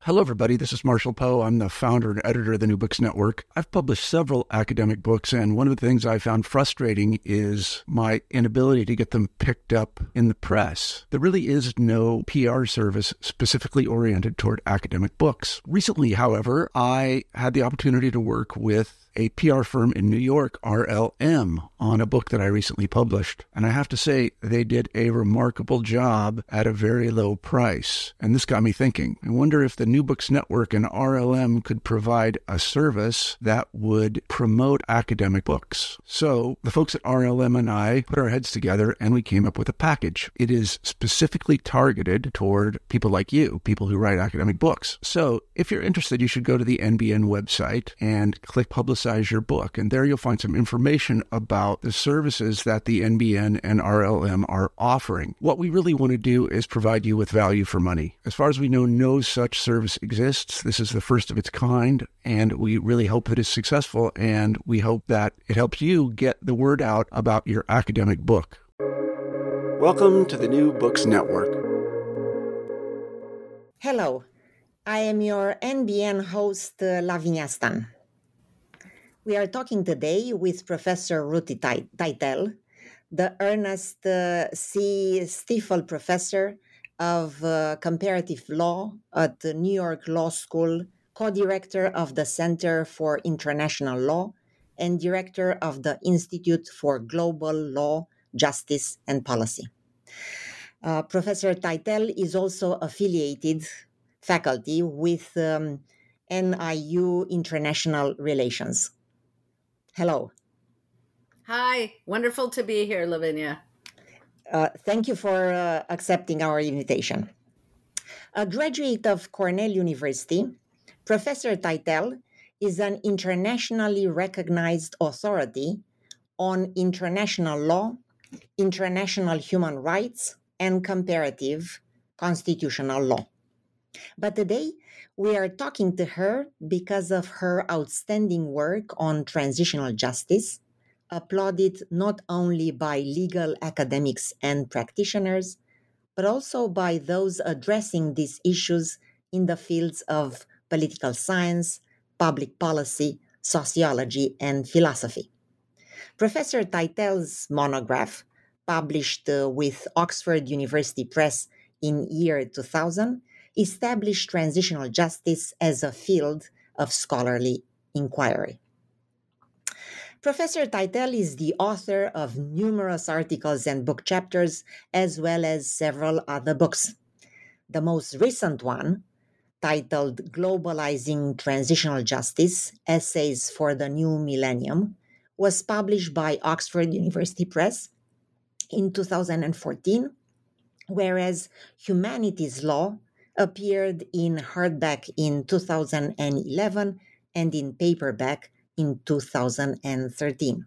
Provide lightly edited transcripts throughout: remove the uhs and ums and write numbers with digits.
Hello, everybody. This is Marshall Poe. I'm the founder and editor of the New Books Network. I've published several academic books, and one of the things I found frustrating is my inability to get them picked up in the press. There really is no PR service specifically oriented toward academic books. Recently, however, I had the opportunity to work with a PR firm in New York, RLM, on a book that I recently published. And I have to say, they did a remarkable job at a very low price. And this got me thinking. I wonder if the New Books Network and RLM could provide a service that would promote academic books. So the folks at RLM and I put our heads together and we came up with a package. It is specifically targeted toward people like you, people who write academic books. So if you're interested, you should go to the NBN website and click Publicize Your Book. And there you'll find some information about the services that the NBN and RLM are offering. What we really want to do is provide you with value for money. As far as we know, no such service exists. This is the first of its kind, and we really hope that it's successful, and we hope that it helps you get the word out about your academic book. Welcome to the New Books Network. Hello, I am your NBN host, Lavinia Stan. We are talking today with Professor Ruti Teitel, the Ernest C. Stiefel Professor of Comparative Law at the New York Law School, co-director of the Center for International Law, and director of the Institute for Global Law, Justice, and Policy. Professor Teitel is also affiliated faculty with NIU International Relations. Hello. Hi, wonderful to be here, Lavinia. Thank you for accepting our invitation. A graduate of Cornell University, Professor Teitel is an internationally recognized authority on international law, international human rights, and comparative constitutional law. But today, we are talking to her because of her outstanding work on transitional justice, applauded not only by legal academics and practitioners, but also by those addressing these issues in the fields of political science, public policy, sociology, and philosophy. Professor Teitel's monograph, published with Oxford University Press in year 2000, established transitional justice as a field of scholarly inquiry. Professor Teitel is the author of numerous articles and book chapters, as well as several other books. The most recent one, titled Globalizing Transitional Justice, Essays for the New Millennium, was published by Oxford University Press in 2014, whereas Humanities Law appeared in hardback in 2011 and in paperback in 2013.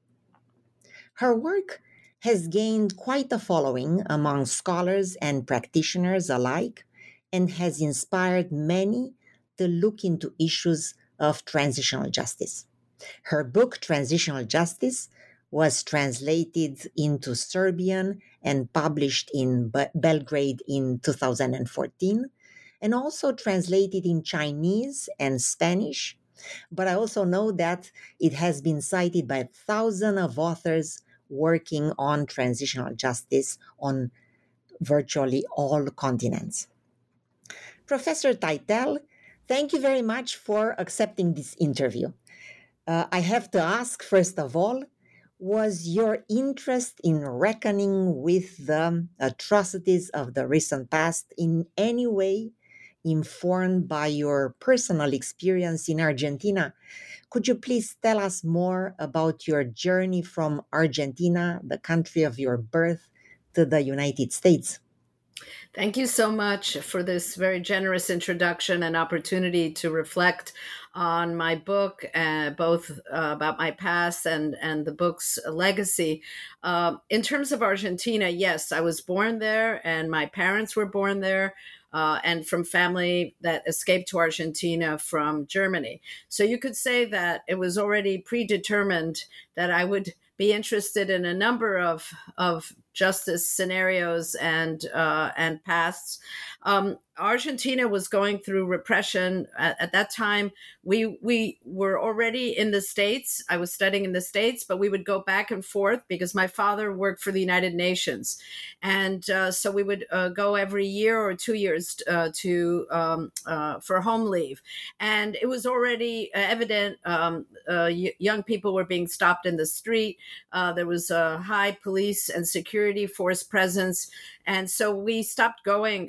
Her work has gained quite a following among scholars and practitioners alike and has inspired many to look into issues of transitional justice. Her book, Transitional Justice, was translated into Serbian and published in Belgrade in 2014, and also translated in Chinese and Spanish. But I also know that it has been cited by thousands of authors working on transitional justice on virtually all continents. Professor Teitel, thank you very much for accepting this interview. I have to ask, first of all, was your interest in reckoning with the atrocities of the recent past in any way informed by your personal experience in Argentina? Could you please tell us more about your journey from Argentina, the country of your birth, to the United States? Thank you so much for this very generous introduction and opportunity to reflect on my book, both about my past and the book's legacy. In terms of Argentina, yes, I was born there and my parents were born there. And from family that escaped to Argentina from Germany. So you could say that it was already predetermined that I would be interested in a number of justice scenarios and paths. Argentina was going through repression at that time. We were already in the States. I was studying in the States, but we would go back and forth because my father worked for the United Nations, and so we would go every year or 2 years for home leave. And it was already evident young people were being stopped in the street. There was a high police and security force presence, and so we stopped going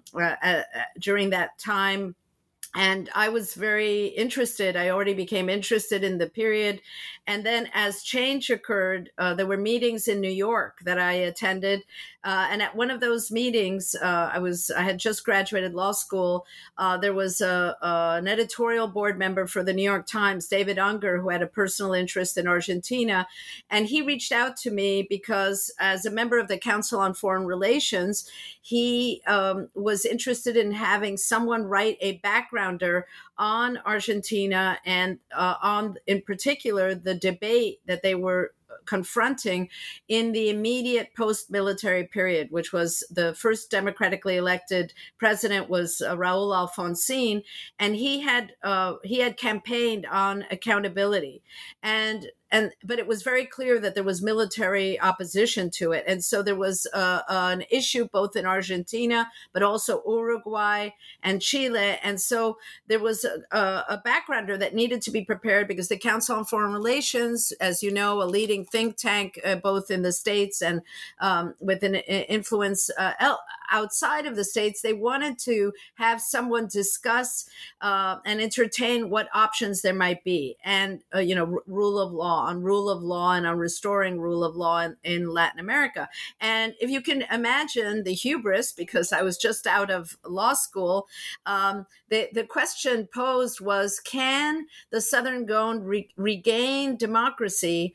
during that time. And I was very interested. I already became interested in the period. And then as change occurred, there were meetings in New York that I attended. And at one of those meetings, I had just graduated law school. There was an editorial board member for the New York Times, David Unger, who had a personal interest in Argentina. And he reached out to me because as a member of the Council on Foreign Relations, he was interested in having someone write a backgrounder on Argentina and on, in particular, the debate that they were confronting in the immediate post-military period, which was the first democratically elected president was Raúl Alfonsín, and he had campaigned on accountability, but it was very clear that there was military opposition to it, and so there was an issue both in Argentina, but also Uruguay and Chile, and so there was a backgrounder that needed to be prepared because the Council on Foreign Relations, as you know, a leading think tank both in the States and with an influence outside of the States, they wanted to have someone discuss and entertain what options there might be, and rule of law and on restoring rule of law in Latin America. And if you can imagine the hubris, because I was just out of law school, the question posed was, can the Southern Cone regain democracy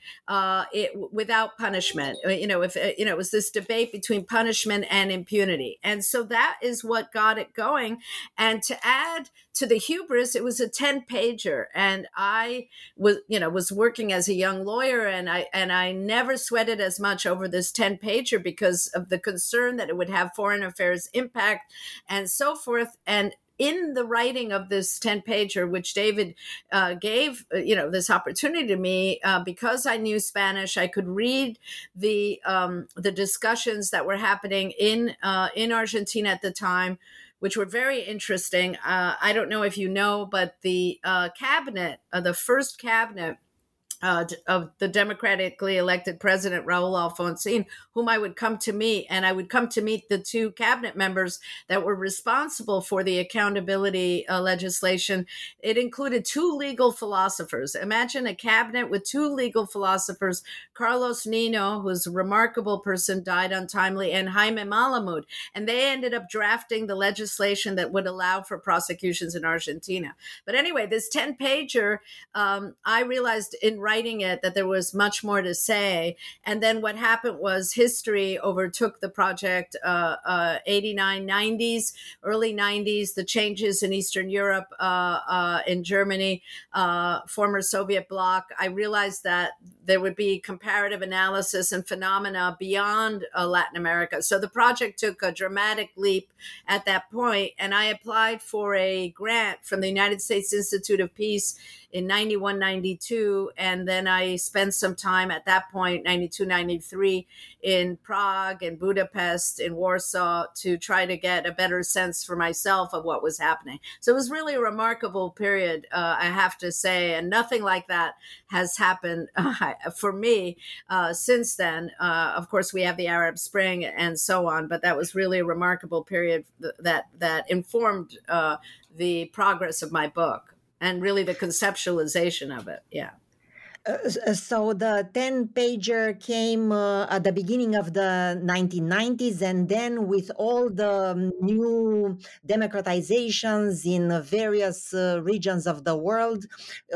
without punishment? It was this debate between punishment and impunity. And so that is what got it going. And to add to the hubris, it was a 10-pager. And I was working as a young lawyer, and I never sweated as much over this 10-pager because of the concern that it would have foreign affairs impact and so forth. And in the writing of this 10-pager, which David gave, this opportunity to me, because I knew Spanish, I could read the discussions that were happening in Argentina at the time, which were very interesting. I don't know if you know, but the cabinet, the first cabinet of the democratically elected president, Raúl Alfonsín, whom I would come to meet, and I would come to meet the two cabinet members that were responsible for the accountability legislation. It included two legal philosophers. Imagine a cabinet with two legal philosophers, Carlos Nino, who's a remarkable person, died untimely, and Jaime Malamud. And they ended up drafting the legislation that would allow for prosecutions in Argentina. But anyway, this 10-pager, I realized in writing it that there was much more to say. And then what happened was history overtook the project, 89, 90s, early 90s, the changes in Eastern Europe, in Germany, former Soviet bloc. I realized that there would be comparative analysis and phenomena beyond Latin America. So the project took a dramatic leap at that point, and I applied for a grant from the United States Institute of Peace in 91, 92. And then I spent some time at that point, 92, 93, in Prague and Budapest, in Warsaw, to try to get a better sense for myself of what was happening. So it was really a remarkable period, I have to say, and nothing like that has happened for me since then. Of course, we have the Arab Spring and so on, but that was really a remarkable period that informed the progress of my book and really the conceptualization of it. Yeah. So the 10-pager came at the beginning of the 1990s, and then with all the new democratizations in various regions of the world,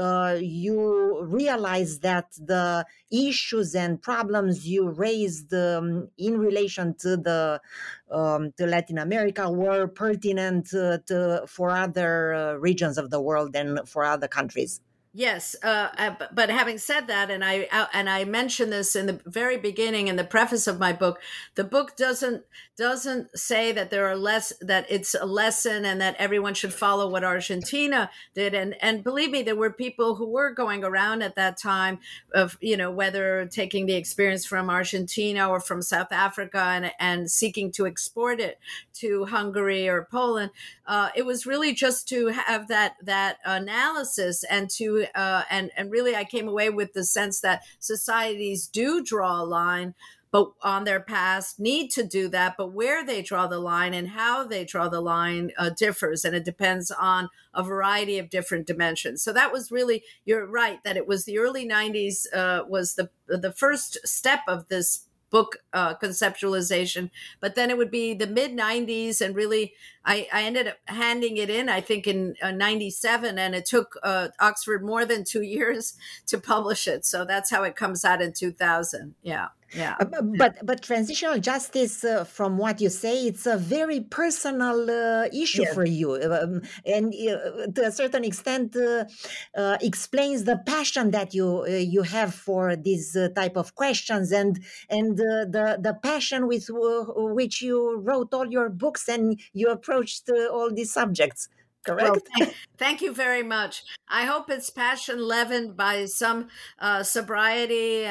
you realized that the issues and problems you raised in relation to Latin America were pertinent for other regions of the world and for other countries. Yes, but having said that, and I mentioned this in the very beginning in the preface of my book. The book doesn't say that there are less that it's a lesson and that everyone should follow what Argentina did. And believe me, there were people who were going around at that time of whether taking the experience from Argentina or from South Africa and seeking to export it to Hungary or Poland. It was really just to have that analysis and to and really I came away with the sense that societies do draw a line but on their past, need to do that, but where they draw the line and how they draw the line differs, and it depends on a variety of different dimensions. So that was really, you're right, that it was the early 90s was the first step of this book conceptualization, but then it would be the mid 90s, and really I ended up handing it in, I think in 97, and it took Oxford more than 2 years to publish it. So that's how it comes out in 2000. Yeah. Yeah. But transitional justice, from what you say, it's a very personal issue for you, and to a certain extent explains the passion that you have for these type of questions, and the passion with which you wrote all your books and you approached all these subjects. Correct? Well, thank you very much. I hope it's passion leavened by some sobriety,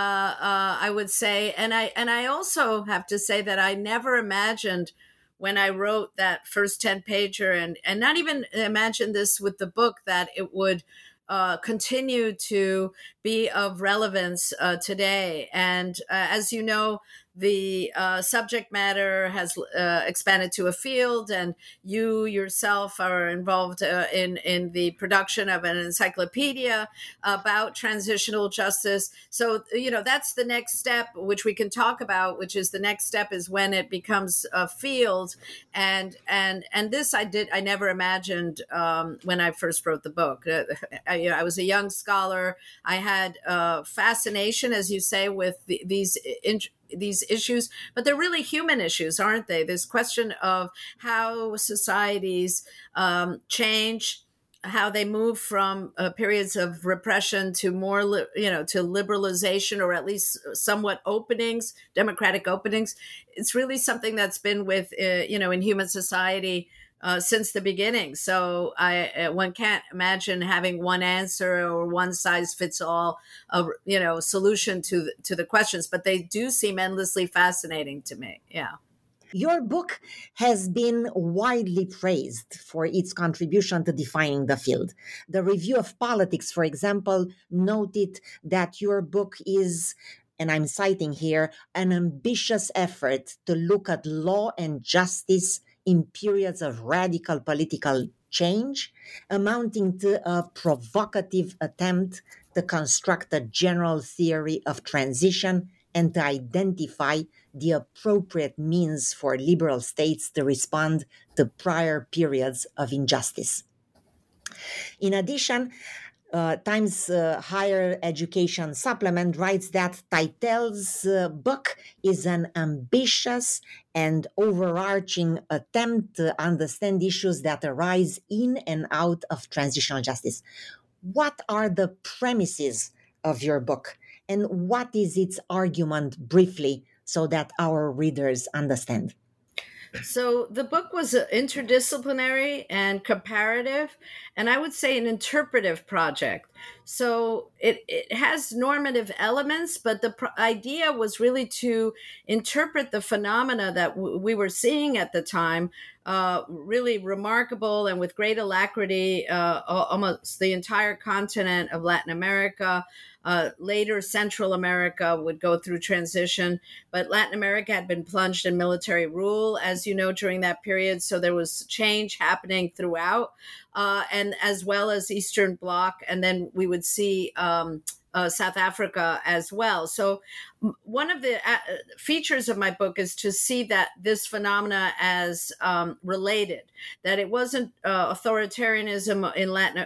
I would say. And I also have to say that I never imagined when I wrote that first 10-pager and not even imagined this with the book, that it would continue to be of relevance today. And as you know, the subject matter has expanded to a field, and you yourself are involved in the production of an encyclopedia about transitional justice. So, that's the next step, which we can talk about, which is the next step is when it becomes a field. And this I never imagined when I first wrote the book. I was a young scholar. I had fascination, as you say, with these issues, but they're really human issues, aren't they? This question of how societies change, how they move from periods of repression to more, to liberalization, or at least somewhat openings, democratic openings. It's really something that's been with, in human society since the beginning. So one can't imagine having one answer or one size fits all, solution to the questions, but they do seem endlessly fascinating to me. Yeah. Your book has been widely praised for its contribution to defining the field. The Review of Politics, for example, noted that your book is, and I'm citing here, an ambitious effort to look at law and justice in periods of radical political change, amounting to a provocative attempt to construct a general theory of transition and to identify the appropriate means for liberal states to respond to prior periods of injustice. In addition, Times Higher Education Supplement writes that Teitel's book is an ambitious and overarching attempt to understand issues that arise in and out of transitional justice. What are the premises of your book, and what is its argument, briefly, so that our readers understand? So the book was interdisciplinary and comparative, and I would say an interpretive project. So it has normative elements, but the idea was really to interpret the phenomena that we were seeing at the time, really remarkable and with great alacrity, almost the entire continent of Latin America. Later, Central America would go through transition, but Latin America had been plunged in military rule, as you know, during that period. So there was change happening throughout, and as well as Eastern Bloc. And then we would see South Africa as well. So one of the features of my book is to see that this phenomena as related, that it wasn't authoritarianism in Latin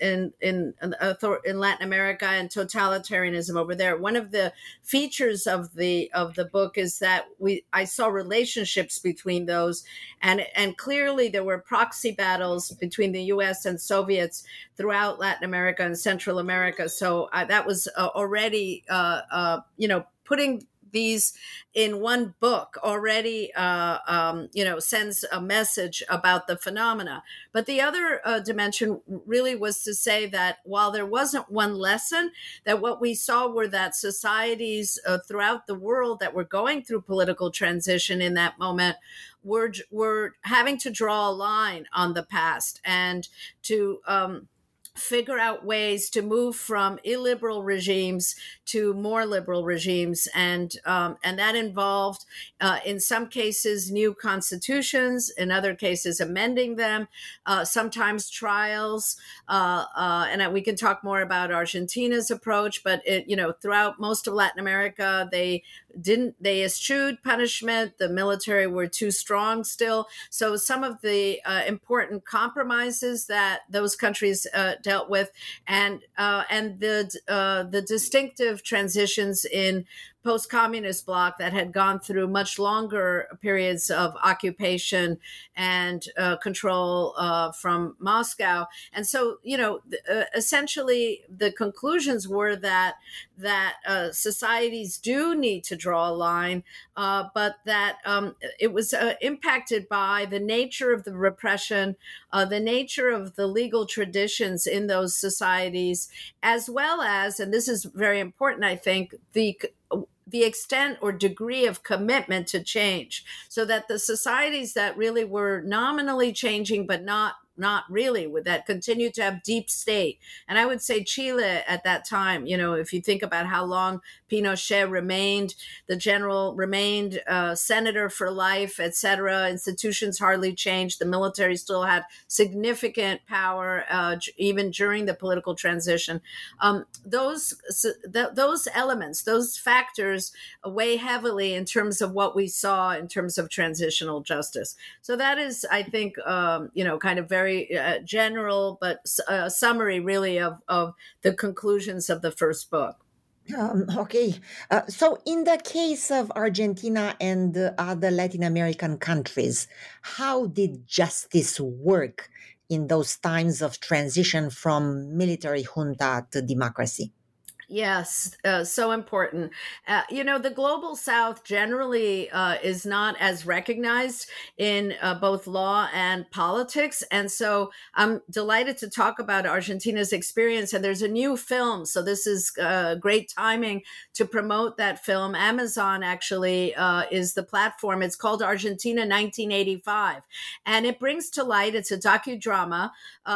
America and totalitarianism over there. One of the features of the book is that I saw relationships between those, and clearly there were proxy battles between the U.S. and Soviets throughout Latin America and Central America. So that was already, putting these in one book already, sends a message about the phenomena. But the other dimension really was to say that while there wasn't one lesson, that what we saw were that societies throughout the world that were going through political transition in that moment were having to draw a line on the past and to figure out ways to move from illiberal regimes to more liberal regimes, and that involved, in some cases, new constitutions, in other cases, amending them, sometimes trials, and we can talk more about Argentina's approach. But throughout most of Latin America, they eschewed punishment. The military were too strong still. So some of the important compromises that those countries dealt with, and the distinctive transitions in post-communist bloc that had gone through much longer periods of occupation and control from Moscow. And so, essentially the conclusions were that societies do need to draw a line, but that it was impacted by the nature of the repression, the nature of the legal traditions in those societies, as well as, and this is very important, I think, the extent or degree of commitment to change, so that the societies that really were nominally changing, but not really, that continued to have deep state. And I would say Chile at that time, if you think about how long Pinochet remained, the general remained senator for life, etc. Institutions hardly changed. The military still had significant power, even during the political transition. Those elements, those factors weigh heavily in terms of what we saw in terms of transitional justice. So that is, I think, kind of very general, but a summary really of the conclusions of the first book. Okay. So in the case of Argentina and other Latin American countries, how did justice work in those times of transition from military junta to democracy? Yes, so important. The global South generally is not as recognized in both law and politics. And so I'm delighted to talk about Argentina's experience. And there's a new film. So this is great timing to promote that film. Amazon actually is the platform. It's called Argentina 1985. And it brings to light, it's a docudrama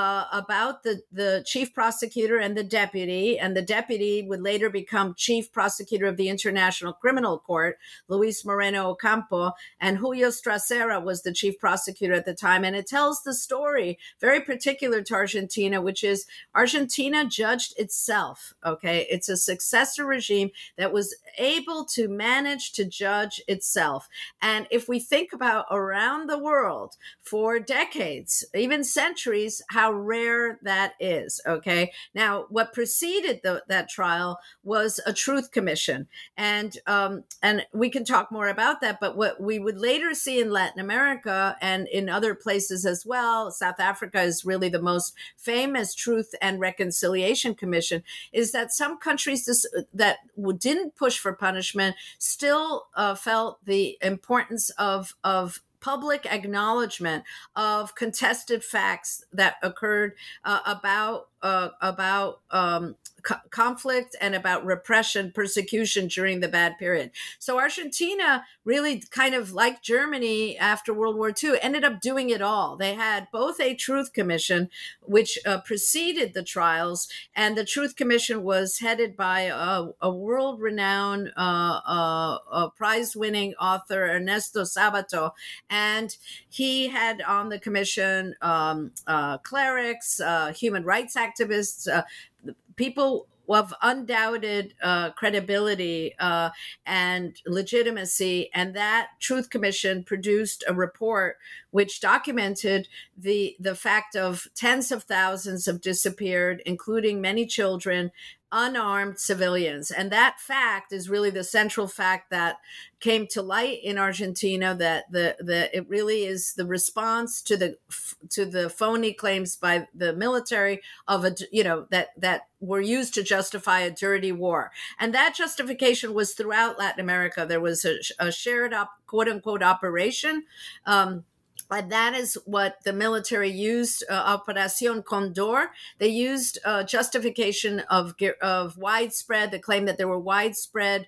about the chief prosecutor and the deputy. And the deputy would later become chief prosecutor of the International Criminal Court, Luis Moreno Ocampo, and Julio Stracera was the chief prosecutor at the time. And it tells the story very particular to Argentina, which is Argentina judged itself. Okay, it's a successor regime that was able to manage to judge itself. And if we think about around the world for decades, even centuries, how rare that is. Okay, now what preceded that trial was a truth commission, and we can talk more about that. But what we would later see in Latin America and in other places as well, South Africa is really the most famous Truth and Reconciliation Commission, is that some countries that didn't push for punishment still felt the importance of public acknowledgement of contested facts that occurred about conflict and about repression, persecution during the bad period. So Argentina really, kind of like Germany after World War II, ended up doing it all. They had both a Truth Commission, which preceded the trials, and the Truth Commission was headed by a world-renowned prize-winning author, Ernesto Sabato, and he had on the commission clerics, human rights activists, people of undoubted credibility and legitimacy. And that Truth Commission produced a report which documented the fact of tens of thousands have disappeared, including many children, unarmed civilians. And that fact is really the central fact that came to light in Argentina, that it really is the response to the phony claims by the military of that were used to justify a dirty war. And that justification was throughout Latin America. There was a shared quote unquote operation. And that is what the military used, Operación Condor. They used justification of widespread, the claim that there were widespread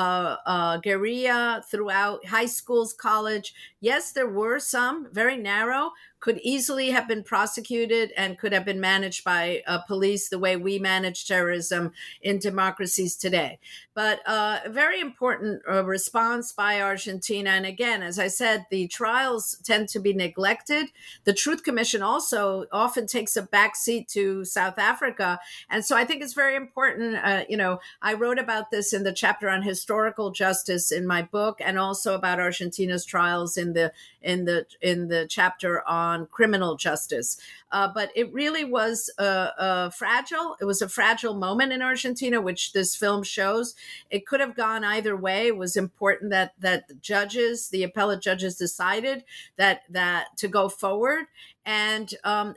guerrilla throughout high schools, college. Yes, there were some, very narrow, could easily have been prosecuted and could have been managed by police the way we manage terrorism in democracies today. But a very important response by Argentina. And again, as I said, the trials tend to be neglected. The Truth Commission also often takes a backseat to South Africa. And so I think it's very important. I wrote about this in the chapter on historical justice in my book, and also about Argentina's trials in the chapter on criminal justice. But it really was fragile. It was a fragile moment in Argentina, which this film shows. It could have gone either way. It was important that the appellate judges decided that to go forward. And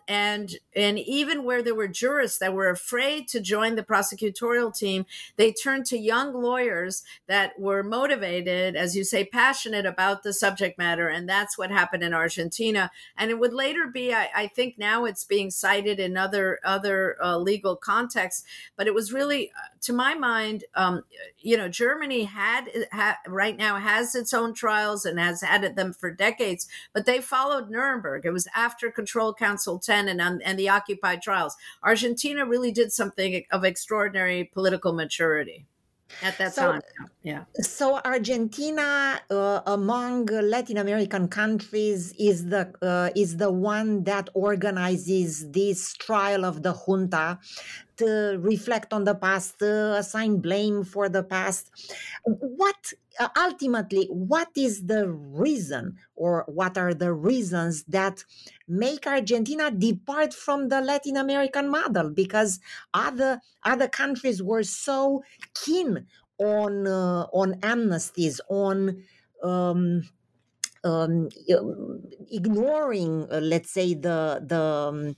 even where there were jurists that were afraid to join the prosecutorial team, they turned to young lawyers that were motivated, as you say, passionate about the subject matter. And that's what happened in Argentina. And it would later be, I think now it's being cited in other legal contexts, but it was really, to my mind, Germany right now has its own trials and has had them for decades, but they followed Nuremberg. It was after Control Council 10 and the Occupy trials. Argentina really did something of extraordinary political maturity at that time. Yeah. So Argentina, among Latin American countries, is the one that organizes this trial of the junta to reflect on the past, assign blame for the past. What is the reason, or what are the reasons that make Argentina depart from the Latin American model? Because other countries were so keen on amnesties, on ignoring, let's say, the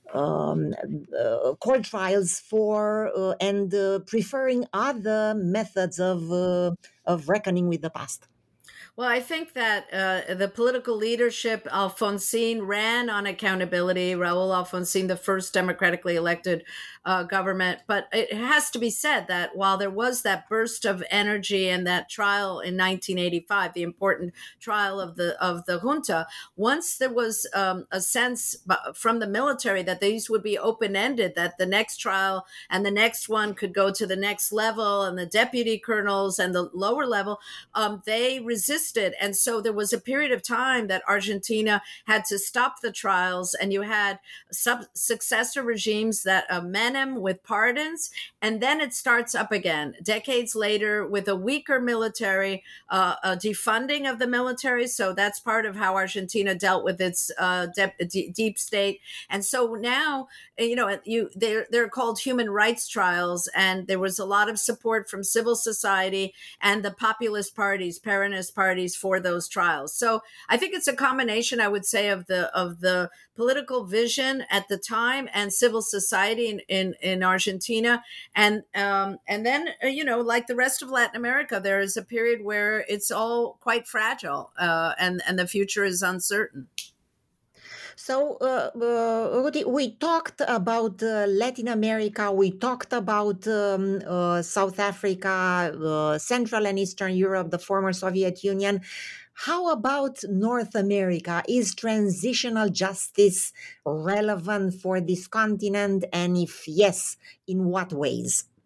court trials for and preferring other methods of reckoning with the past. Well, I think that the political leadership, Alfonsín, ran on accountability. Raúl Alfonsín, the first democratically elected government. But it has to be said that while there was that burst of energy and that trial in 1985, the important trial of the junta, once there was a sense from the military that these would be open-ended, that the next trial and the next one could go to the next level, and the deputy colonels and the lower level, they resisted. And so there was a period of time that Argentina had to stop the trials, and you had successor regimes that Menem with pardons, and then it starts up again decades later with a weaker military, a defunding of the military. So that's part of how Argentina dealt with its deep state. And so now, they're called human rights trials, and there was a lot of support from civil society and the populist parties, Peronist parties, for those trials. So I think it's a combination, I would say, of the political vision at the time and civil society in Argentina, and then like the rest of Latin America, there is a period where it's all quite fragile, and the future is uncertain. So, Ruti, we talked about Latin America, we talked about South Africa, Central and Eastern Europe, the former Soviet Union. How about North America? Is transitional justice relevant for this continent? And if yes, in what ways?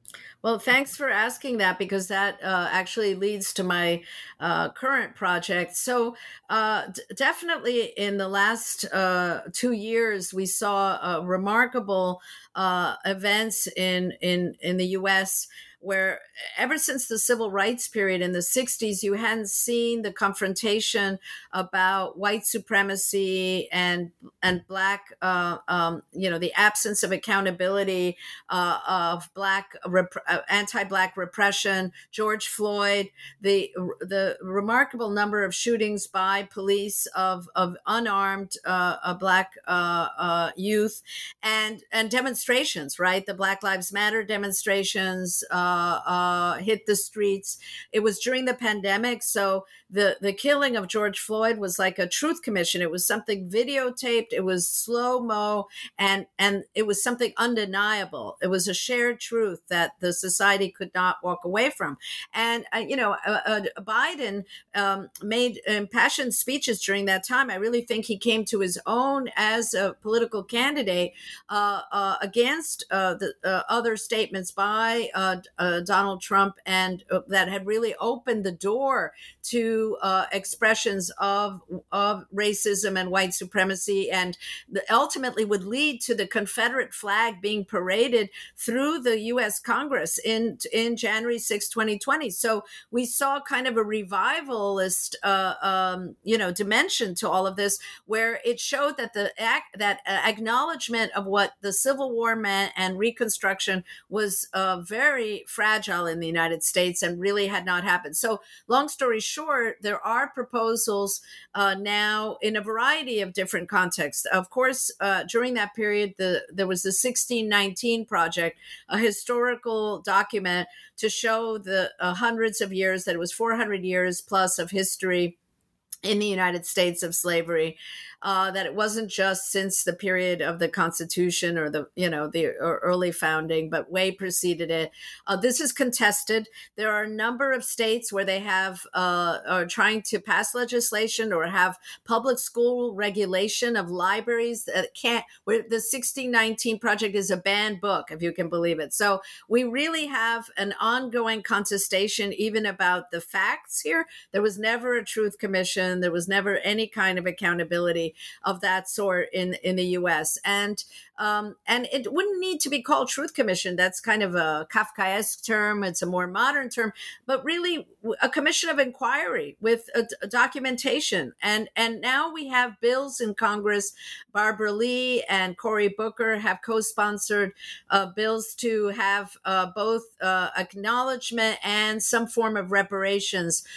Well, thanks for asking that, because that actually leads to my current project. So, definitely in the last 2 years, we saw remarkable events in the U.S., where ever since the civil rights period in the 60s, you hadn't seen the confrontation about white supremacy and black, the absence of accountability of black anti-black repression, George Floyd, the remarkable number of shootings by police of unarmed black youth, and demonstrations, right? The Black Lives Matter demonstrations hit the streets. It was during the pandemic, so the killing of George Floyd was like a truth commission. It was something videotaped. It was slow-mo, and it was something undeniable. It was a shared truth that the society could not walk away from. And Biden made impassioned speeches during that time. I really think he came to his own as a political candidate against the other statements by Donald Trump, and that had really opened the door to expressions of racism and white supremacy, and ultimately would lead to the Confederate flag being paraded through the U.S. Congress in January 6, 2020. So we saw kind of a revivalist, dimension to all of this, where it showed that that acknowledgement of what the Civil War meant and Reconstruction was very fragile in the United States and really had not happened. So, long story short, there are proposals now in a variety of different contexts. Of course, during that period, there was the 1619 Project, a historical document to show the hundreds of years, that it was 400 years plus of history in the United States of slavery, that it wasn't just since the period of the Constitution or the early founding, but way preceded it. This is contested. There are a number of states where they are trying to pass legislation or have public school regulation of libraries that where the 1619 Project is a banned book, if you can believe it. So we really have an ongoing contestation even about the facts here. There was never a truth commission. There was never any kind of accountability of that sort in the U.S. And it wouldn't need to be called Truth Commission. That's kind of a Kafkaesque term. It's a more modern term, but really a commission of inquiry with a documentation. And now we have bills in Congress. Barbara Lee and Cory Booker have co-sponsored bills to have both acknowledgement and some form of reparations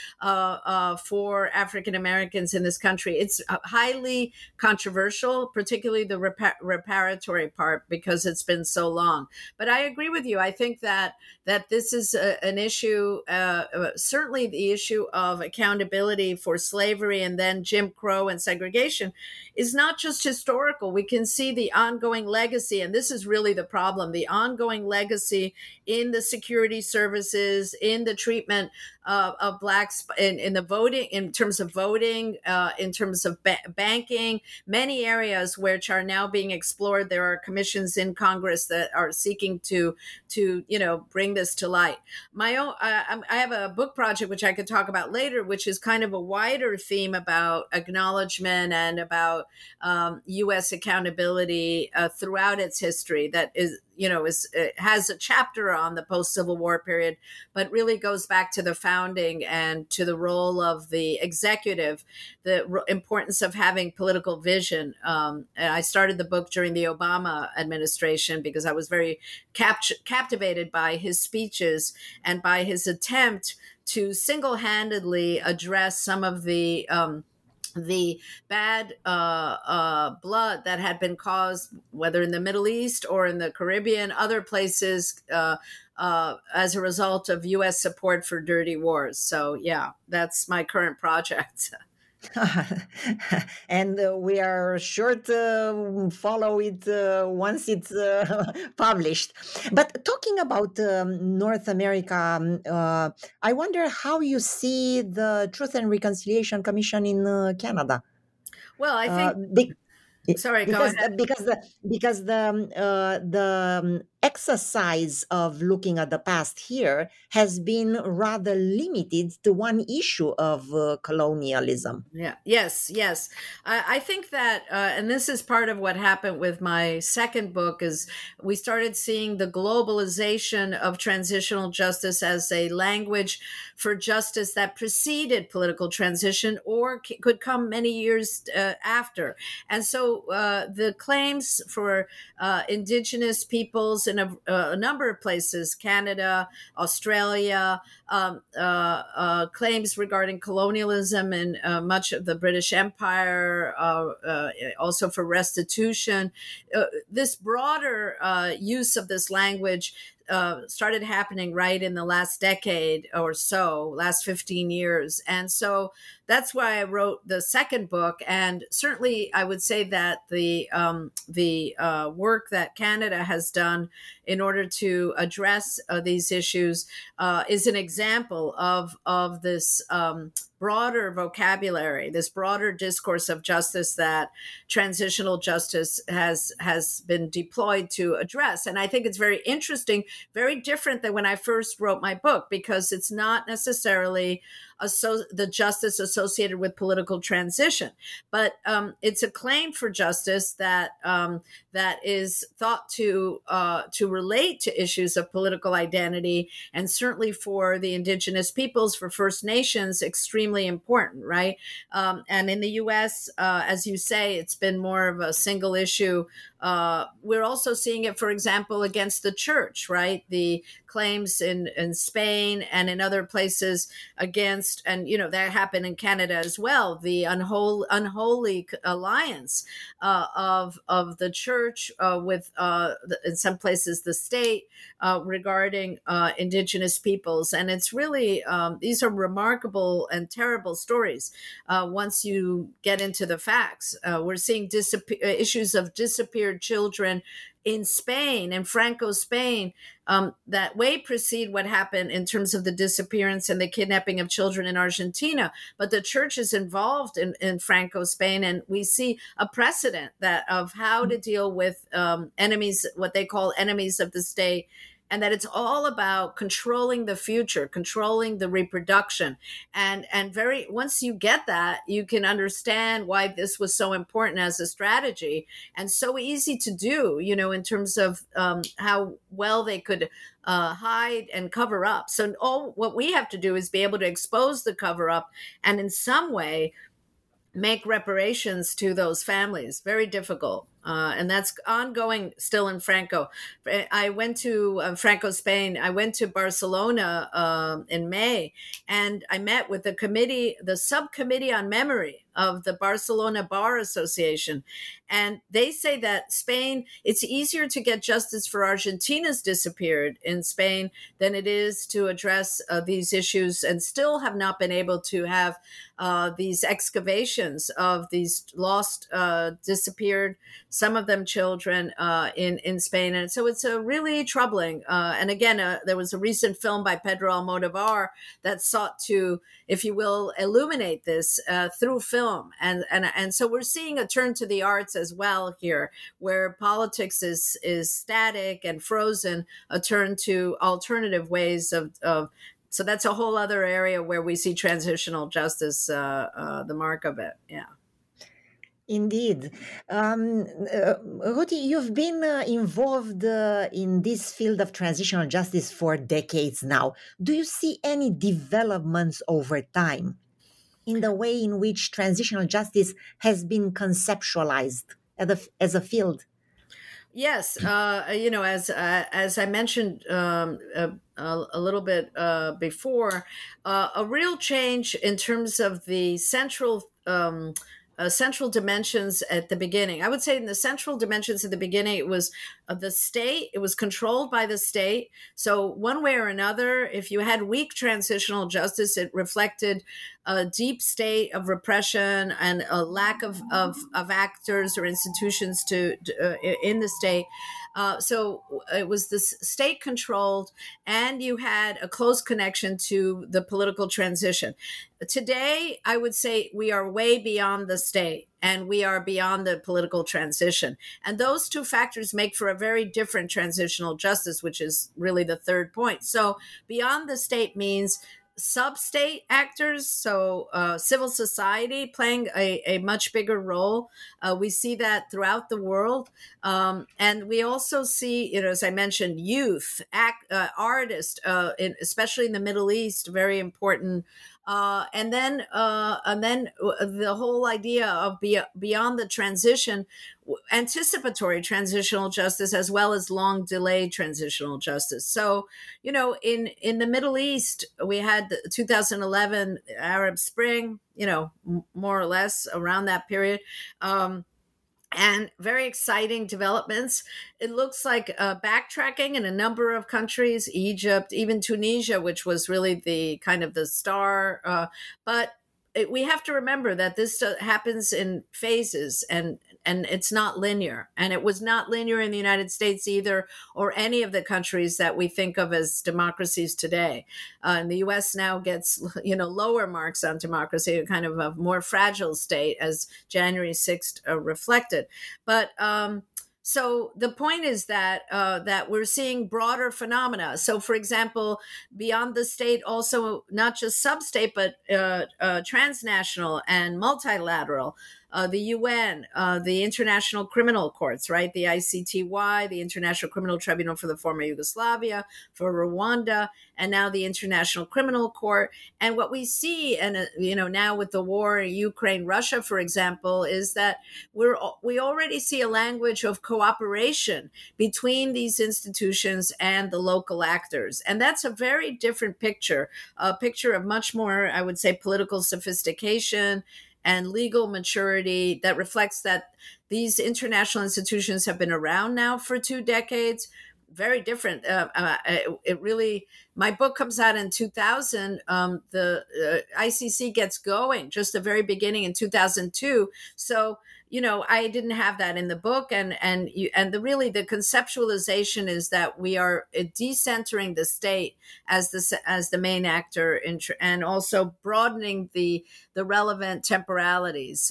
for African Americans in this country. It's highly controversial, particularly the reparatory part, because it's been so long. But I agree with you. I think that this is an issue, certainly the issue of accountability for slavery and then Jim Crow and segregation is not just historical. We can see the ongoing legacy, and this is really the problem, the ongoing legacy in the security services, in the treatment of blacks in the voting, in terms of voting, in terms of banking, many areas which are now being explored. There are commissions in Congress that are seeking to bring this to light. I have a book project which I could talk about later, which is kind of a wider theme about acknowledgement and about U.S. accountability throughout its history. That is, it has a chapter on the post-Civil War period, but really goes back to the founding and to the role of the executive, the importance of having political vision. I started the book during the Obama administration because I was very captivated by his speeches and by his attempt to single-handedly address some of the bad blood that had been caused, whether in the Middle East or in the Caribbean, other places, as a result of U.S. support for dirty wars. So, yeah, that's my current project. And we are sure to follow it once it's published. But talking about North America, I wonder how you see the Truth and Reconciliation Commission in Canada. Well, I think Sorry, go because ahead. the exercise of looking at the past here has been rather limited to one issue of colonialism. Yeah. Yes. I think that, and this is part of what happened with my second book, is we started seeing the globalization of transitional justice as a language for justice that preceded political transition or could come many years after. And so the claims for indigenous peoples in a number of places, Canada, Australia, claims regarding colonialism and much of the British Empire, also for restitution. This broader use of this language started happening right in the last decade or so, last 15 years. And so that's why I wrote the second book. And certainly I would say that the work that Canada has done in order to address these issues is an example of this broader vocabulary, this broader discourse of justice that transitional justice has been deployed to address. And I think it's very interesting, very different than when I first wrote my book, because it's not necessarily the justice associated with political transition, but it's a claim for justice that that is thought to relate to issues of political identity, and certainly for the indigenous peoples, for First Nations, extremely important, right? And in the U.S., as you say, it's been more of a single issue. We're also seeing it, for example, against the church, right? The claims in Spain and in other places against, and that happened in Canada as well, the unholy alliance of the church with in some places the state regarding indigenous peoples. And it's really these are remarkable and terrible stories. Once you get into the facts, we're seeing issues of disappeared children in Spain, in Franco Spain, that way precede what happened in terms of the disappearance and the kidnapping of children in Argentina. But the church is involved in Franco Spain, and we see a precedent of how to deal with enemies, what they call enemies of the state, and that it's all about controlling the future, controlling the reproduction. And once you get that, you can understand why this was so important as a strategy and so easy to do, in terms of how well they could hide and cover up. So all what we have to do is be able to expose the cover up and in some way make reparations to those families. Very difficult. And that's ongoing still in Franco. I went to Franco, Spain. I went to Barcelona in May, and I met with the subcommittee on memory of the Barcelona Bar Association. And they say that Spain, it's easier to get justice for Argentina's disappeared in Spain than it is to address these issues, and still have not been able to have these excavations of these lost, disappeared, some of them children in Spain. And so it's really troubling. And again, there was a recent film by Pedro Almodovar that sought to, if you will, illuminate this through film. And so we're seeing a turn to the arts as well here, where politics is static and frozen, a turn to alternative ways of so that's a whole other area where we see transitional justice, the mark of it. Yeah. Indeed. Ruti, you've been involved in this field of transitional justice for decades now. Do you see any developments over time in the way in which transitional justice has been conceptualized as a field? Yes, as I mentioned a little bit before, a real change in terms of the central dimensions at the beginning. I would say in the central dimensions at the beginning, it was the state. It was controlled by the state. So one way or another, if you had weak transitional justice, it reflected a deep state of repression and a lack of actors or institutions in the state. So it was this state controlled, and you had a close connection to the political transition. Today, I would say we are way beyond the state. and we are beyond the political transition. And those two factors make for a very different transitional justice, which is really the third point. So beyond the state means sub-state actors, so civil society playing a much bigger role. We see that throughout the world. And we also see, as I mentioned, youth, artists, especially in the Middle East, very important. And then the whole idea of beyond the transition, anticipatory transitional justice, as well as long delayed transitional justice. So, in the Middle East, we had the 2011 Arab Spring, more or less around that period. And very exciting developments. It looks like backtracking in a number of countries, Egypt, even Tunisia, which was really the kind of the star. But we have to remember that this happens in phases, and it's not linear. And it was not linear in the United States either, or any of the countries that we think of as democracies today. And the U.S. now gets, lower marks on democracy, kind of a more fragile state, as January 6th reflected. But so the point is that that we're seeing broader phenomena. So, for example, beyond the state, also not just sub-state, but transnational and multilateral. The UN, the International Criminal Courts, right? The ICTY, the International Criminal Tribunal for the former Yugoslavia, for Rwanda, and now the International Criminal Court. And what we see, and now with the war in Ukraine, Russia, for example, is that we already see a language of cooperation between these institutions and the local actors. And that's a very different picture, a picture of much more, I would say, political sophistication and legal maturity that reflects that these international institutions have been around now for 2 decades. Very different. It really, my book comes out in 2000. The ICC gets going just the very beginning in 2002. So, I didn't have that in the book. And the conceptualization is that we are decentering the state as the main actor and also broadening the relevant temporalities,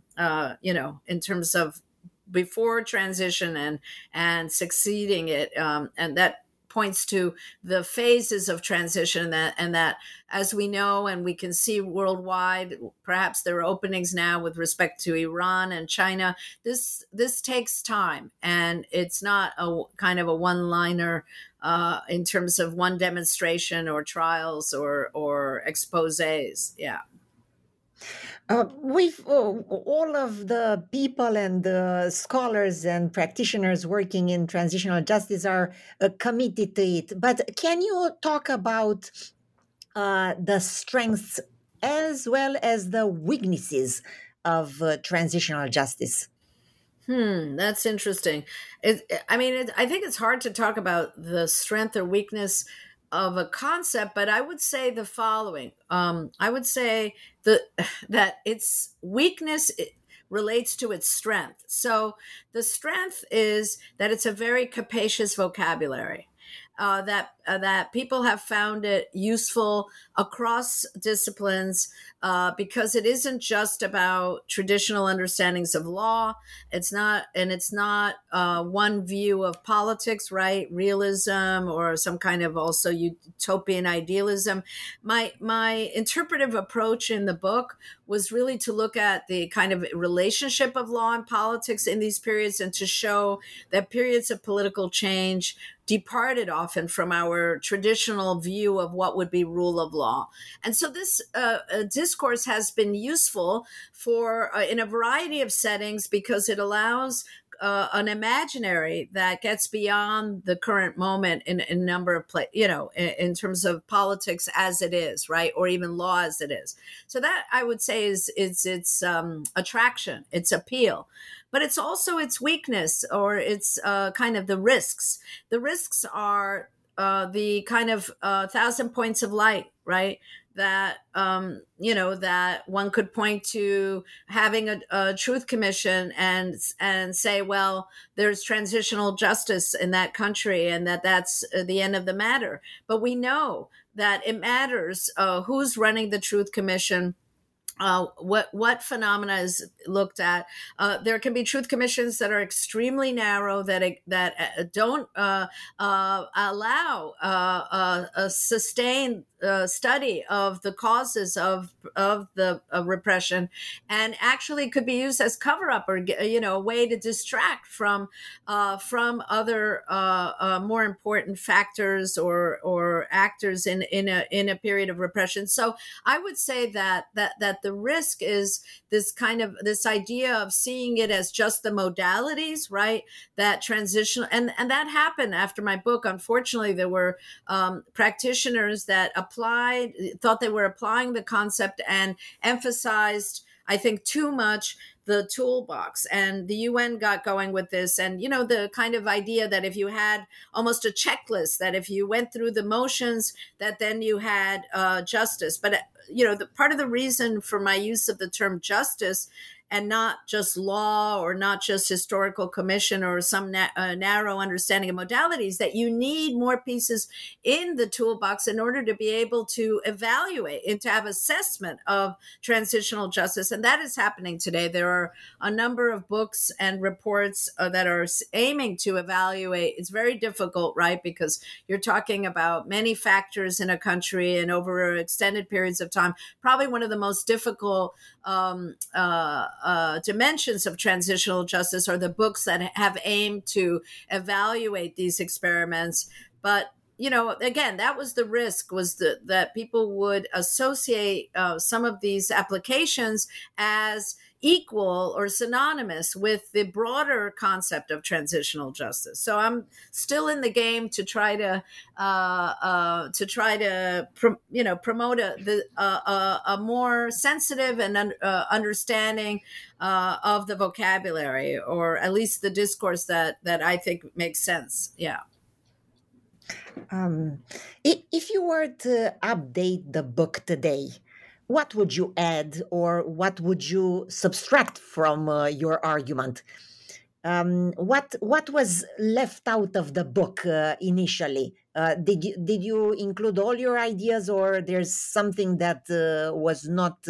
in terms of before transition and succeeding it, and that points to the phases of transition and that as we know and we can see worldwide, perhaps there are openings now with respect to Iran and China. This takes time, and it's not a kind of a one-liner in terms of one demonstration or trials or exposés. Yeah. We've all of the people and the scholars and practitioners working in transitional justice are committed to it. But can you talk about the strengths as well as the weaknesses of transitional justice? That's interesting. I think it's hard to talk about the strength or weakness of a concept, but I would say the following. I would say that its weakness relates to its strength. So the strength is that it's a very capacious vocabulary. That people have found it useful across disciplines because it isn't just about traditional understandings of law. It's not one view of politics, right? Realism or some kind of also utopian idealism. My interpretive approach in the book was really to look at the kind of relationship of law and politics in these periods, and to show that periods of political change departed often from our traditional view of what would be rule of law. And so this discourse has been useful for in a variety of settings because it allows an imaginary that gets beyond the current moment in a number of in terms of politics as it is, right? Or even law as it is. So that I would say is its attraction, its appeal. But it's also its weakness, or its kind of the risks. The risks are the kind of 1,000 points of light, right? That that one could point to having a truth commission and say, well, there's transitional justice in that country, and that's the end of the matter. But we know that it matters who's running the truth commission, what phenomena is looked at. There can be truth commissions that are extremely narrow, that don't allow a sustained study of the causes of the repression, and actually could be used as cover up, or a way to distract from other more important factors or actors in a period of repression. So I would say that the risk is this idea of seeing it as just the modalities, right? That transitional, and that happened after my book. Unfortunately, there were practitioners that thought they were applying the concept and emphasized, I think, too much the toolbox, and the UN got going with this. And, the kind of idea that if you had almost a checklist, that if you went through the motions, that then you had justice. But, the part of the reason for my use of the term justice, and not just law, or not just historical commission, or some narrow understanding of modalities, that you need more pieces in the toolbox in order to be able to evaluate and to have assessment of transitional justice. And that is happening today. There are a number of books and reports that are aiming to evaluate. It's very difficult, right? Because you're talking about many factors in a country and over extended periods of time. Probably one of the most difficult dimensions of transitional justice are the books that have aimed to evaluate these experiments. But again, that was the risk, was that people would associate some of these applications as equal or synonymous with the broader concept of transitional justice. So I'm still in the game to try to promote a more sensitive and understanding of the vocabulary, or at least the discourse that I think makes sense. Yeah. If you were to update the book today, what would you add, or what would you subtract from your argument? What was left out of the book initially? Did you include all your ideas, or there's something that was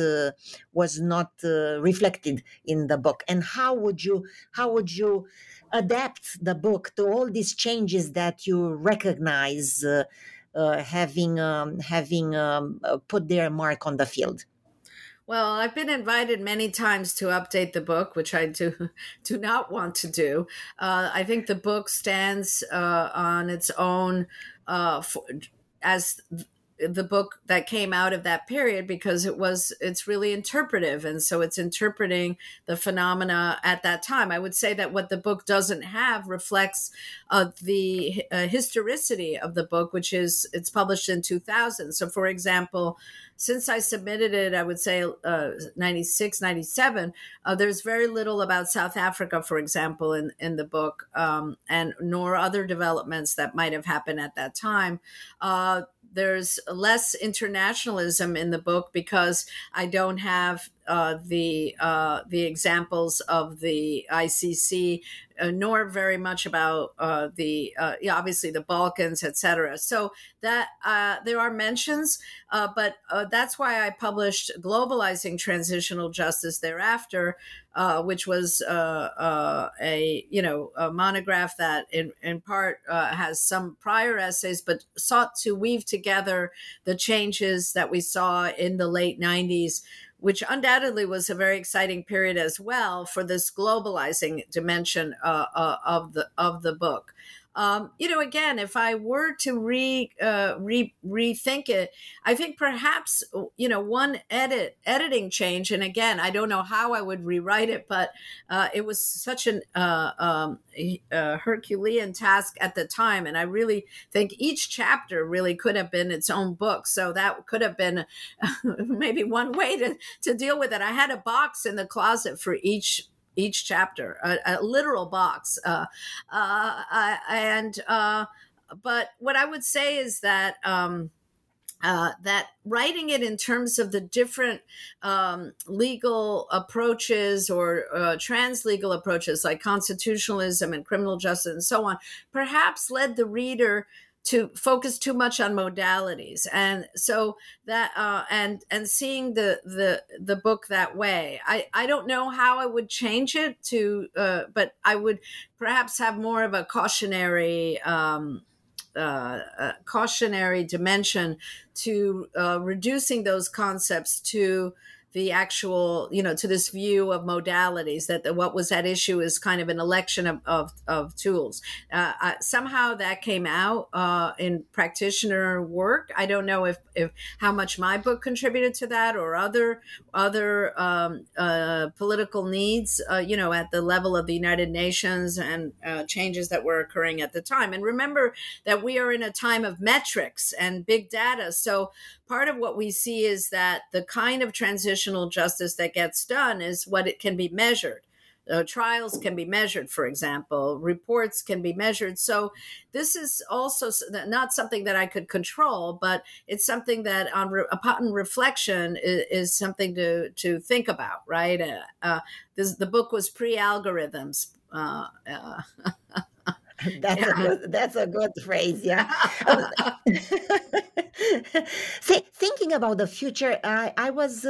not reflected in the book? And how would you adapt the book to all these changes that you recognize having put their mark on the field? Well, I've been invited many times to update the book, which I do not want to do. I think the book stands on its own as the book that came out of that period, because it's really interpretive. And so it's interpreting the phenomena at that time. I would say that what the book doesn't have reflects the historicity of the book, which is, it's published in 2000. So for example, since I submitted it, I would say 96, 97, there's very little about South Africa, for example, in the book, and nor other developments that might have happened at that time. There's less internationalism in the book because I don't have the examples of the ICC, nor very much about obviously the Balkans, etc. So that there are mentions, but that's why I published Globalizing Transitional Justice thereafter, which was a monograph that in part has some prior essays, but sought to weave together the changes that we saw in the late 90s, which undoubtedly was a very exciting period as well for this globalizing dimension of the book. Again, if I were to rethink it, I think perhaps, one editing change, and again, I don't know how I would rewrite it, but it was such an Herculean task at the time. And I really think each chapter really could have been its own book. So that could have been maybe one way to deal with it. I had a box in the closet for each chapter, a literal box. But what I would say is that that writing it in terms of the different legal approaches, or trans-legal approaches like constitutionalism and criminal justice and so on, perhaps led the reader to focus too much on modalities, and so that and seeing the book that way, I don't know how I would change it to, but I would perhaps have more of a cautionary dimension to reducing those concepts to the actual, to this view of modalities, that what was at issue is kind of an election of tools. Somehow that came out in practitioner work. I don't know if how much my book contributed to that, or other political needs, at the level of the United Nations, and changes that were occurring at the time. And remember that we are in a time of metrics and big data. So part of what we see is that the kind of transitional justice that gets done is what it can be measured. Trials can be measured, for example, reports can be measured. So this is also not something that I could control, but it's something that upon reflection is something to think about, right? The book was pre-algorithms. That's a good phrase, yeah. Thinking about the future, I was.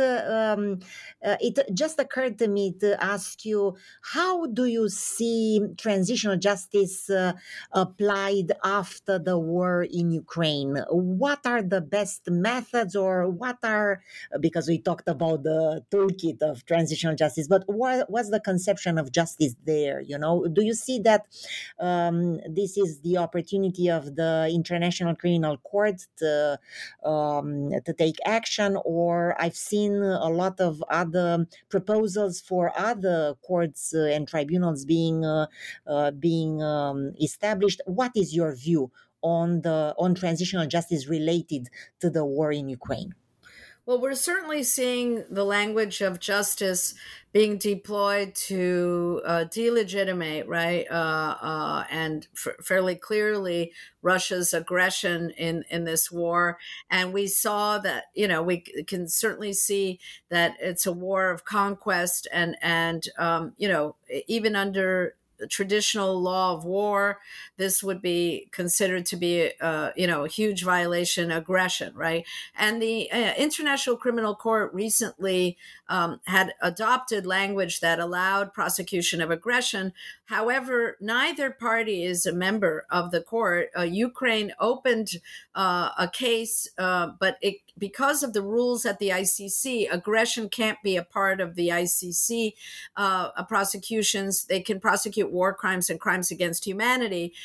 It just occurred to me to ask you, how do you see transitional justice applied after the war in Ukraine? What are the best methods, or what are, because we talked about the toolkit of transitional justice, but what's the conception of justice there? Do you see that this is the opportunity of the International Criminal Court to take action? Or I've seen a lot of other proposals for other courts and tribunals being established. What is your view on transitional justice related to the war in Ukraine? Well, we're certainly seeing the language of justice being deployed to delegitimate, right, and fairly clearly Russia's aggression in this war. And we saw that, we can certainly see that it's a war of conquest, and even under traditional law of war, this would be considered to be a huge violation, aggression, right? And the International Criminal Court recently had adopted language that allowed prosecution of aggression. However, neither party is a member of the court. Ukraine opened a case, but because of the rules at the ICC, aggression can't be a part of the ICC prosecutions. They can prosecute war crimes and crimes against humanity,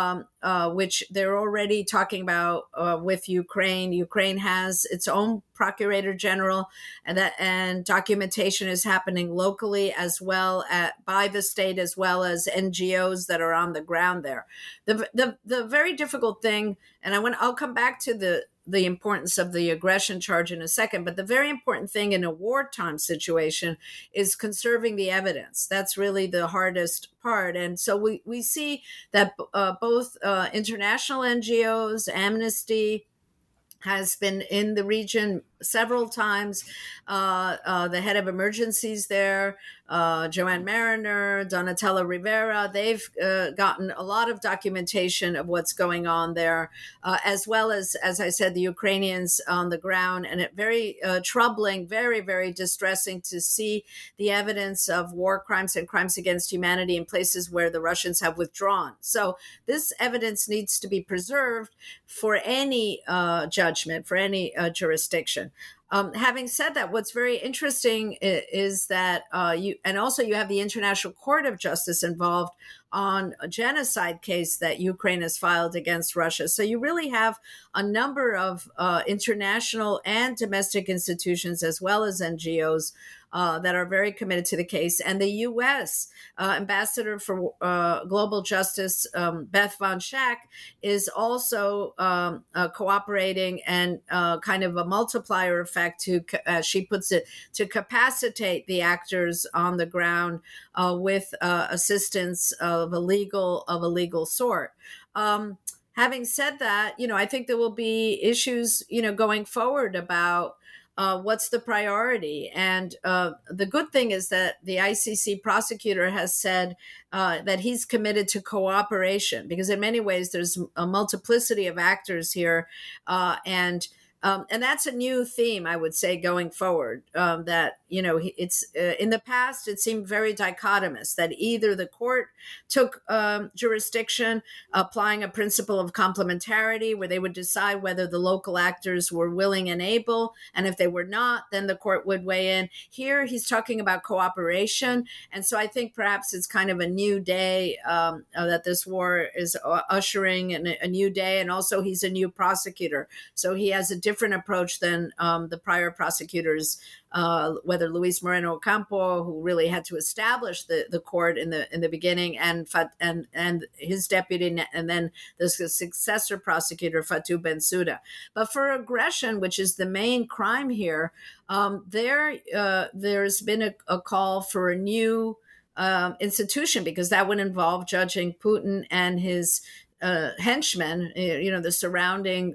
which they're already talking about with Ukraine. Ukraine has its own procurator general, and documentation is happening locally as well by the state, as well as NGOs that are on the ground there. The very difficult thing, and I'll come back to the importance of the aggression charge in a second, but the very important thing in a wartime situation is conserving the evidence. That's really the hardest part. And so we see that both international NGOs, Amnesty, has been in the region several times. The head of emergencies there, Joanne Mariner, Donatella Rivera, they've gotten a lot of documentation of what's going on there, as well as I said, the Ukrainians on the ground. And it very troubling, very, very distressing to see the evidence of war crimes and crimes against humanity in places where the Russians have withdrawn. So this evidence needs to be preserved for any judgment, for any jurisdiction. Having said that, what's very interesting is that you have the International Court of Justice involved on a genocide case that Ukraine has filed against Russia. So you really have a number of international and domestic institutions, as well as NGOs, that are very committed to the case. And the U.S. Ambassador for Global Justice, Beth Van Schack, is also cooperating, and kind of a multiplier effect to, as she puts it, to capacitate the actors on the ground with assistance of a legal sort. Having said that, I think there will be issues, going forward about what's the priority? And the good thing is that the ICC prosecutor has said that he's committed to cooperation, because in many ways there's a multiplicity of actors here, and that's a new theme, I would say, going forward. That it's in the past it seemed very dichotomous, that either the court took jurisdiction, applying a principle of complementarity, where they would decide whether the local actors were willing and able, and if they were not, then the court would weigh in. Here, he's talking about cooperation, and so I think perhaps it's kind of a new day that this war is ushering, in a new day, and also he's a new prosecutor, so he has a different approach than the prior prosecutors, whether Luis Moreno Ocampo, who really had to establish the court in the beginning, and his deputy, and then the successor prosecutor Fatou Bensouda. But for aggression, which is the main crime here, there's been a call for a new institution, because that would involve judging Putin and his henchmen, the surrounding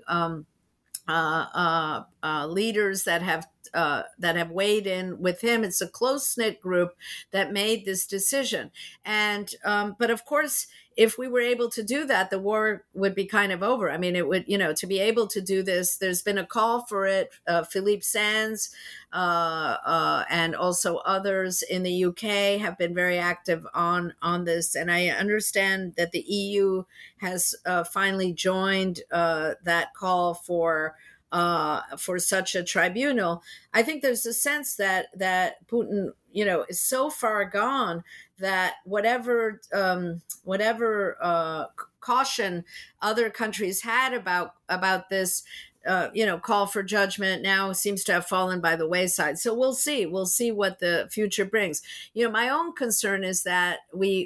leaders that have weighed in with him. It's a close-knit group that made this decision. And but of course, if we were able to do that, the war would be kind of over. I mean, it would, to be able to do this, there's been a call for it. Philippe Sands and also others in the UK have been very active on this. And I understand that the EU has finally joined that call for such a tribunal. I think there's a sense that Putin, is so far gone that whatever caution other countries had about this, call for judgment now seems to have fallen by the wayside. So we'll see what the future brings. My own concern is that we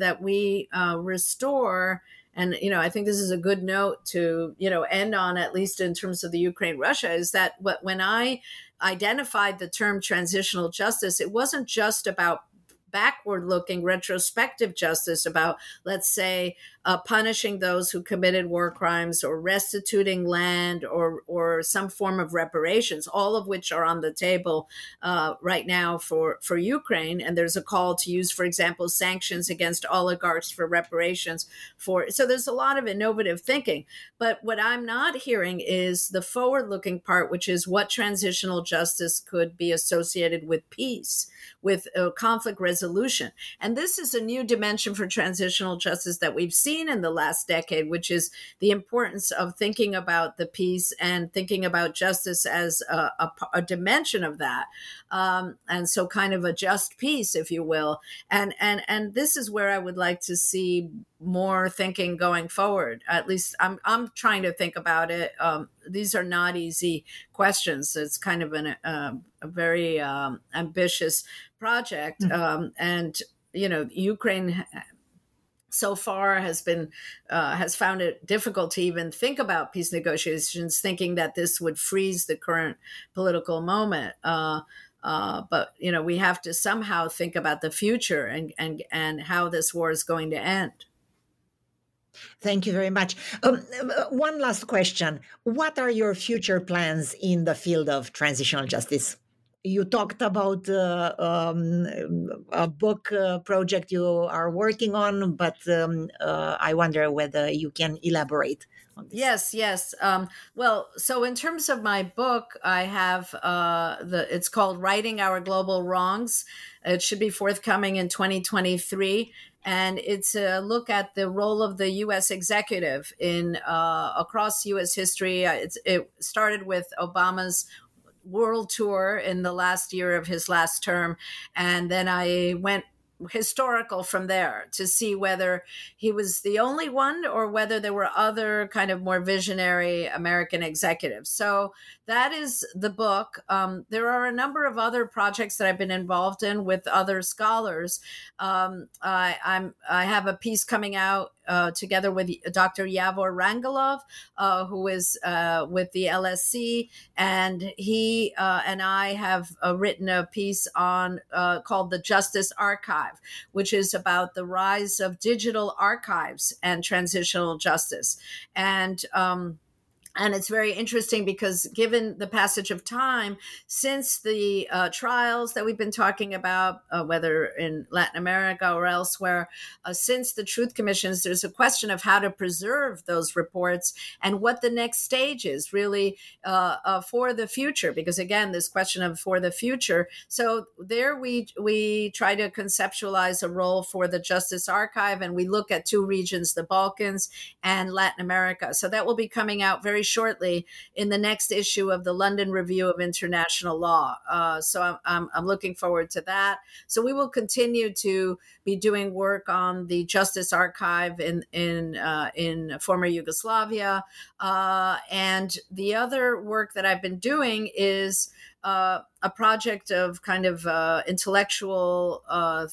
restore. And, I think this is a good note to, end on, at least in terms of the Ukraine-Russia, is that when I identified the term transitional justice, it wasn't just about backward-looking retrospective justice, about, let's say, punishing those who committed war crimes, or restituting land, or some form of reparations, all of which are on the table right now for Ukraine. And there's a call to use, for example, sanctions against oligarchs for reparations. So there's a lot of innovative thinking. But what I'm not hearing is the forward-looking part, which is what transitional justice could be associated with peace, with conflict resolution. And this is a new dimension for transitional justice that we've seen in the last decade, which is the importance of thinking about the peace and thinking about justice as a dimension of that. And so kind of a just peace, if you will. And this is where I would like to see more thinking going forward. At least I'm trying to think about it. These are not easy questions. It's kind of a very ambitious project. And, Ukraine so far has found it difficult to even think about peace negotiations, thinking that this would freeze the current political moment. But we have to somehow think about the future and how this war is going to end. Thank you very much. One last question. What are your future plans in the field of transitional justice? You talked about a book project you are working on, but I wonder whether you can elaborate on this. Yes. Well, so in terms of my book, I have it's called Righting Our Global Wrongs. It should be forthcoming in 2023. And it's a look at the role of the U.S. executive in across U.S. history. It started with Obama's world tour in the last year of his last term. And then I went historical from there to see whether he was the only one or whether there were other kind of more visionary American executives. So that is the book. There are a number of other projects that I've been involved in with other scholars. I have a piece coming out together with Dr. Yavor Rangelov, who is with the LSC, and he and I have written a piece on called The Justice Archive, which is about the rise of digital archives and transitional justice. And And it's very interesting because given the passage of time since the trials that we've been talking about, whether in Latin America or elsewhere, since the Truth Commissions, there's a question of how to preserve those reports and what the next stage is really for the future. Because again, this question of for the future. So there we try to conceptualize a role for the Justice Archive, and we look at two regions, the Balkans and Latin America. So that will be coming out very shortly in the next issue of the London Review of International Law. So I'm looking forward to that. So we will continue to be doing work on the Justice Archive in former Yugoslavia. And the other work that I've been doing is a project of kind of intellectual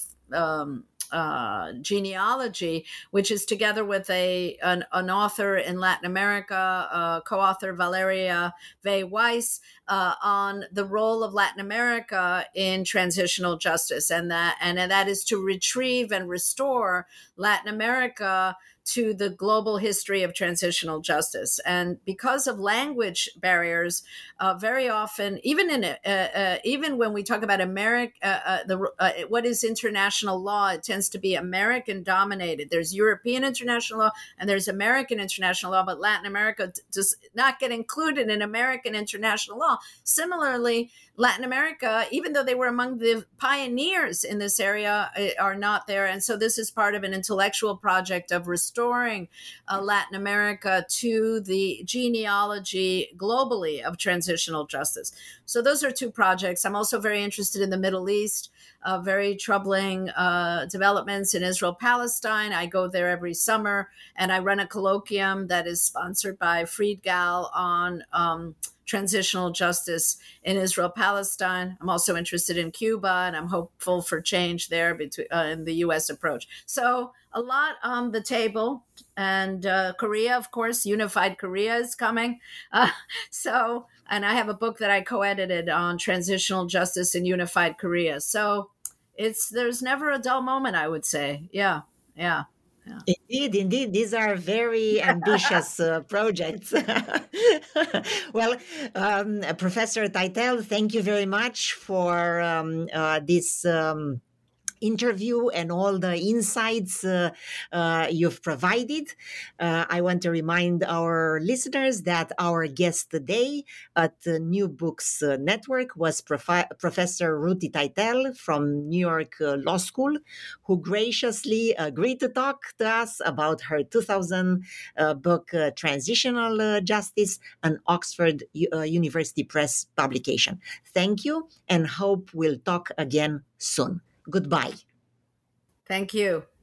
genealogy, which is together with an author in Latin America, co-author Valeria V. Weiss, on the role of Latin America in transitional justice, and that is to retrieve and restore Latin America to the global history of transitional justice. And because of language barriers, very often, even when we talk about what is international law, it tends to be American dominated. There's European international law and there's American international law, but Latin America does not get included in American international law. Similarly, Latin America, even though they were among the pioneers in this area, are not there. And so this is part of an intellectual project of restoring Latin America to the genealogy globally of transitional justice. So those are two projects. I'm also very interested in the Middle East, very troubling developments in Israel-Palestine. I go there every summer, and I run a colloquium that is sponsored by Fried Gal on transitional justice in Israel-Palestine. I'm also interested in Cuba, and I'm hopeful for change there in the U.S. approach. So a lot on the table. And Korea, of course, Unified Korea is coming. And I have a book that I co-edited on transitional justice in Unified Korea. So there's never a dull moment, I would say. Yeah. Indeed. These are very ambitious projects. Well, Professor Teitel, thank you very much for this interview and all the insights you've provided. I want to remind our listeners that our guest today at the New Books Network was Professor Ruti Teitel from New York Law School, who graciously agreed to talk to us about her 2000 book, Transitional Justice, an Oxford University Press publication. Thank you, and hope we'll talk again soon. Goodbye. Thank you.